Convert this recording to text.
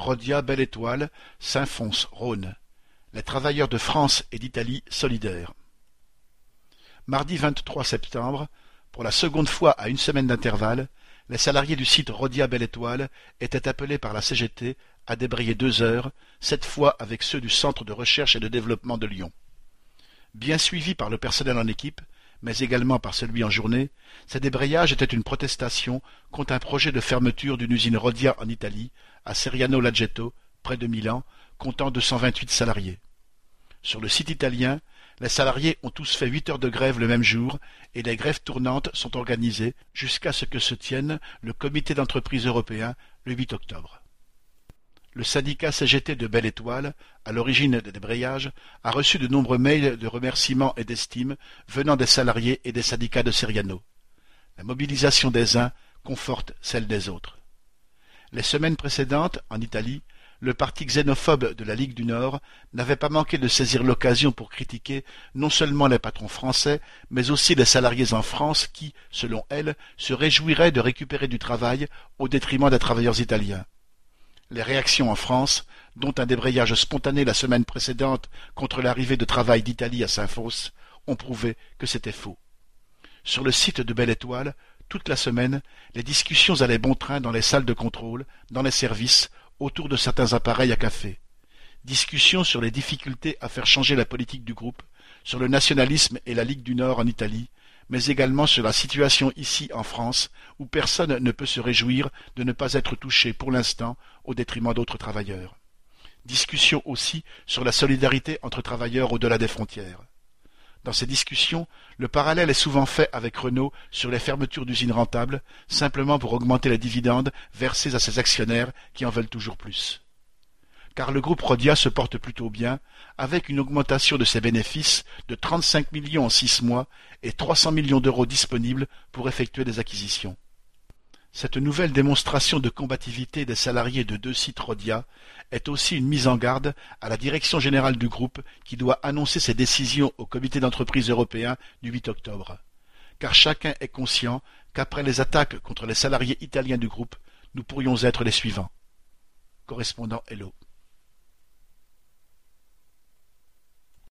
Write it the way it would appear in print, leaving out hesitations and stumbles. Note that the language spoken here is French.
Rhodia Belle Étoile, Saint-Fons-Rhône. Les travailleurs de France et d'Italie solidaires. Mardi 23 septembre, pour la seconde fois à une semaine d'intervalle, les salariés du site Rhodia Belle Étoile étaient appelés par la CGT à débrayer 2 heures, cette fois avec ceux du Centre de recherche et de développement de Lyon. Bien suivis par le personnel en équipe, mais également par celui en journée, ces débrayages étaient une protestation contre un projet de fermeture d'une usine Rhodia en Italie, à Seriano Laggetto, près de Milan, comptant 228 salariés. Sur le site italien, les salariés ont tous fait 8 heures de grève le même jour et les grèves tournantes sont organisées jusqu'à ce que se tienne le comité d'entreprise européen le 8 octobre. Le syndicat CGT de Belle Étoile, à l'origine des débrayages, a reçu de nombreux mails de remerciements et d'estime venant des salariés et des syndicats de Seriano. La mobilisation des uns conforte celle des autres. Les semaines précédentes, en Italie, le parti xénophobe de la Ligue du Nord n'avait pas manqué de saisir l'occasion pour critiquer non seulement les patrons français, mais aussi les salariés en France qui, selon elle, se réjouiraient de récupérer du travail au détriment des travailleurs italiens. Les réactions en France, dont un débrayage spontané la semaine précédente contre l'arrivée de travail d'Italie à Saint-Fons, ont prouvé que c'était faux. Sur le site de Belle Étoile, toute la semaine, les discussions allaient bon train dans les salles de contrôle, dans les services, autour de certains appareils à café. Discussions sur les difficultés à faire changer la politique du groupe, sur le nationalisme et la Ligue du Nord en Italie, mais également sur la situation ici en France, où personne ne peut se réjouir de ne pas être touché pour l'instant au détriment d'autres travailleurs. Discussions aussi sur la solidarité entre travailleurs au-delà des frontières. Dans ces discussions, le parallèle est souvent fait avec Renault sur les fermetures d'usines rentables, simplement pour augmenter les dividendes versés à ses actionnaires qui en veulent toujours plus. Car le groupe Rhodia se porte plutôt bien, avec une augmentation de ses bénéfices de 35 millions en 6 mois et 300 millions d'euros disponibles pour effectuer des acquisitions. Cette nouvelle démonstration de combativité des salariés de 2 sites Rhodia est aussi une mise en garde à la direction générale du groupe qui doit annoncer ses décisions au comité d'entreprise européen du 8 octobre. Car chacun est conscient qu'après les attaques contre les salariés italiens du groupe, nous pourrions être les suivants. Correspondant Hello.